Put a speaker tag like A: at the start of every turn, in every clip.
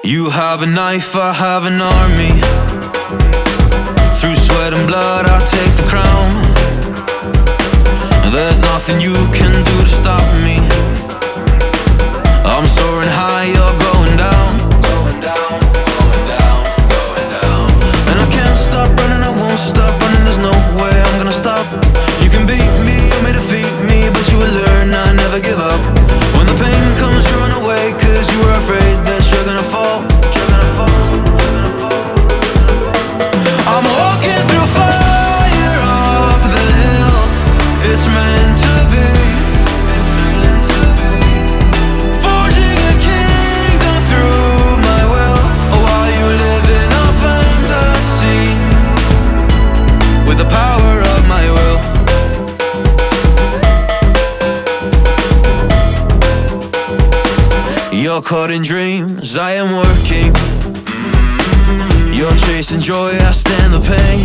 A: You have a knife, I have an army. Through sweat and blood I take the crown. There's nothing you can do to stop me. I'm soaring high, you're going down. Going down, going down, going down. And I can't stop running, I won't stop running. There's no way I'm gonna stop. You can beat me, you may defeat me, but you will learn I never give up. When the pain comes, you run away, cause you were afraid that you're gonna fall. You're gonna fall, you're gonna fall. I'm walking through fire up the hill. It's meant to be. Forging a kingdom through my will. While you live in a fantasy with the power of my will. You're caught in dreams, I am working. You're chasing joy, I stand the pain.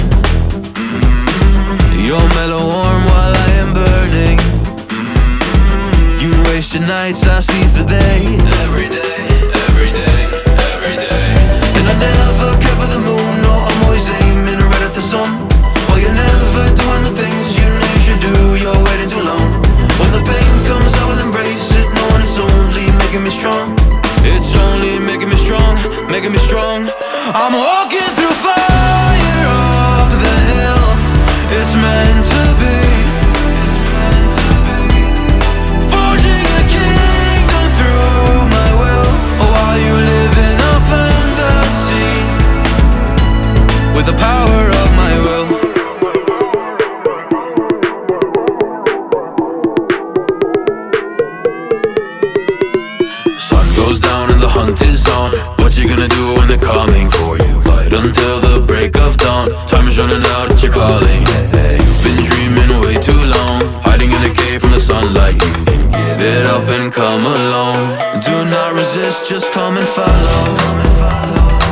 A: You're mellow warm while I am burning. You waste your nights, I seize the day. Every day, every day, every day. And I never care for the moon, no, I'm always aiming right at the sun. While you're never doing the things you know you should do, you're waiting too long. When the pain comes, I will embrace it, knowing it's only making me strong. It's only making me strong, making me strong. I'm walking through fire up the hill. It's meant to be. Forging a kingdom through my will. While you live in a fantasy with the power of my will. Goes down and the hunt is on. What you gonna do when they're coming for you? Fight until the break of dawn. Time is running out, you're calling. Hey, hey. You've been dreaming way too long, hiding in a cave from the sunlight. You can give it up and come along. Do not resist, just come and follow.